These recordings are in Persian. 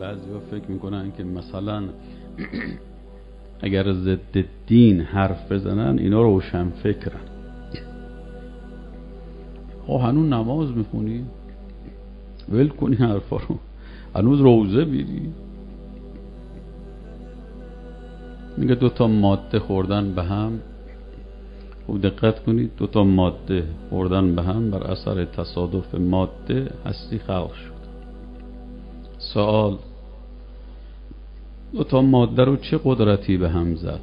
بعضیا فکر میکنن که مثلا اگر ضد دین حرف بزنن اینا روشن فکرن. هنوز نماز میخونی؟ ول کنی حرفا رو. هنوز روزه میری؟ میگه 2 ماده خوردن به هم، خوب دقت کنید، 2 ماده خوردن به هم بر اثر تصادف ماده هستی خلق شد. سوال: 2 ماده رو چه قدرتی به هم زد؟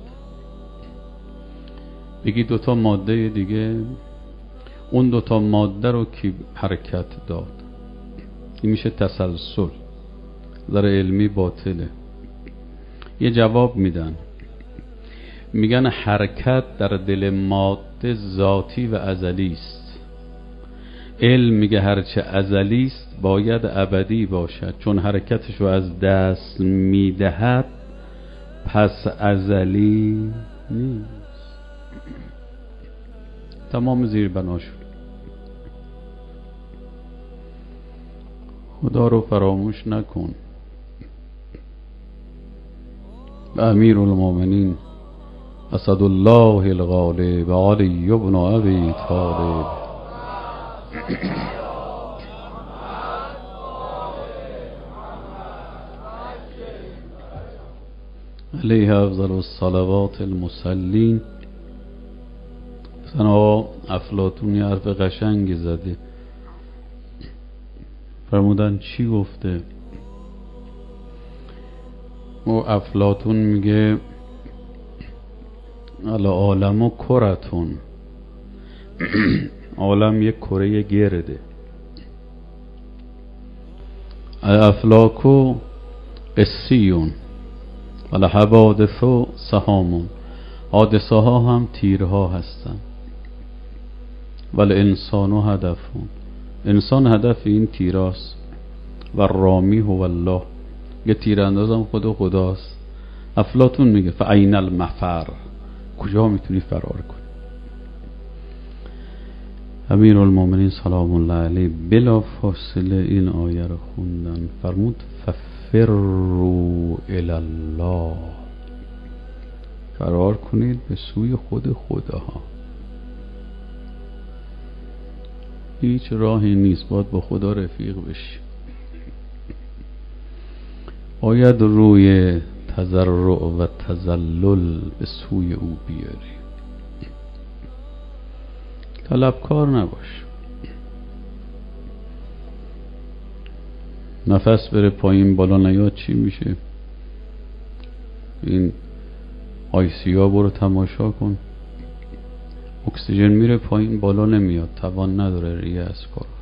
بگی 2 ماده دیگه، اون 2 ماده رو کی حرکت داد؟ این میشه تسلسل، در علمی باطله. یه جواب میدن، میگن حرکت در دل ماده ذاتی و ازلی است. علم میگه هرچه ازلی است باید ابدی باشد، چون حرکتش رو از دست میدهد پس ازلی نیست. تمام زیر بنا شد. خدا رو فراموش نکن. امیر المومنین اسد الله الغالب علی بن ابی طالب علیه افضل الصلوات المسلین. مثلا افلاطون یه حرف قشنگی زده، فرمودن چی گفته؟ و افلاطون میگه العالم کرتون، عالم یک کره گرده. الافلاک قسیون والحوادث سهامون، حادثه ها هم تیرها هستن. والانسان هدفون، انسان هدف این تیراست. و رامی هو الله، یه تیراندازم خداست. افلاطون میگه فاین المفر، کجا میتونی فرار کنی؟ امیر المومنین سلام الله علیه بلا فاصله این آیه رو خوندن، فرمود ففروا الی الله، فرار کنید به سوی خود خداها. هیچ راهی نیست، باید با خدا رفیق بشی. باید روی تضرع و تذلل به سوی او بیاری. طلبکار نباش. نفس بره پایین بالا نیاد چی میشه؟ این آیسیا برو تماشا کن، اکسیژن میره پایین بالا نمیاد، توان نداره ریه از کارات.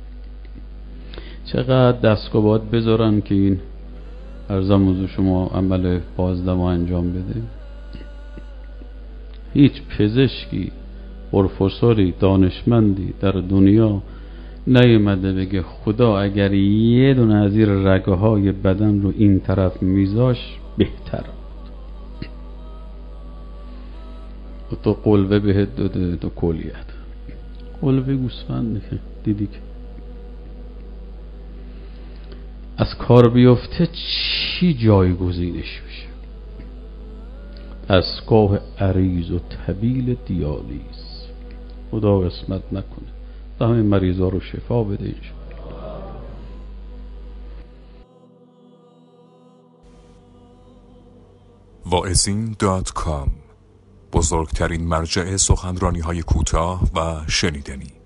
چقدر دستگاه باید بذارن که این ارزم حضور شما عمل بازدم انجام بده؟ هیچ پزشکی پروفسوری دانشمندی در دنیا نیومده بگه خدا اگر یه دونه از این رگه های بدن رو این طرف میذاش بهتر بود. تو قلبه بهت داده، تو کلیت قلبه گوسفند دیدی که از کار بیفته چی جایگزینش میشه؟ دستگاه عریض و طویل دیالیز. خدا قسمت نکنه همه مریضا رو شفا بده انشاءالله. واعظین.com، بزرگترین مرجع سخنرانی‌های کوتاه و شنیدنی.